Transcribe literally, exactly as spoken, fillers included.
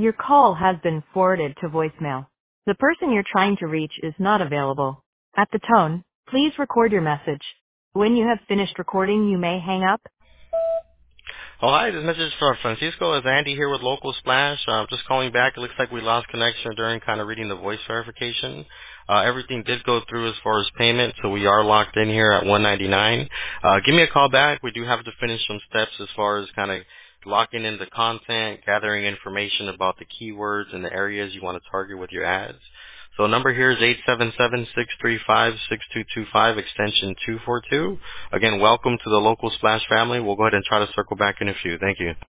Your call has been forwarded to voicemail. The person you're trying to reach is not available. At the tone, please record your message. When you have finished recording, you may hang up. Oh, hi, this message is from Francisco. It's Andy here with Local Splash. Uh, just calling back. It looks like we lost connection during kind of reading the voice verification. Uh, everything did go through as far as payment, so we are locked in here at one ninety-nine. Uh, give me a call back. We do have to finish some steps as far as kind of locking in the content, gathering information about the keywords and the areas you want to target with your ads. So number here is eight seven seven, six three five, six two two five, extension two four two. Again, welcome to the Local Splash family. We'll go ahead and try to circle back in a few. Thank you.